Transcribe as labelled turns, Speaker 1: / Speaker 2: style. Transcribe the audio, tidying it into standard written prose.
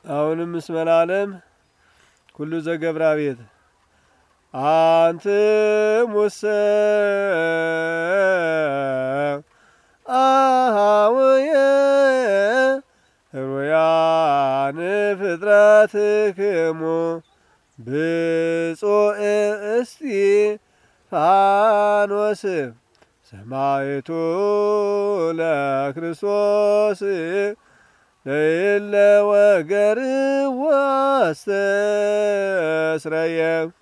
Speaker 1: አሁንም እስመ ለዓለም ኩሉ ዘገብራ ቤት አንትሙሰ አኀውየ ኅሩያን ፍጥረትክሙ ብፁዕ እስጢፋኖስ ሰማዕቱ ለክርስቶስ ለእለ ወገርዎ አስተስረየ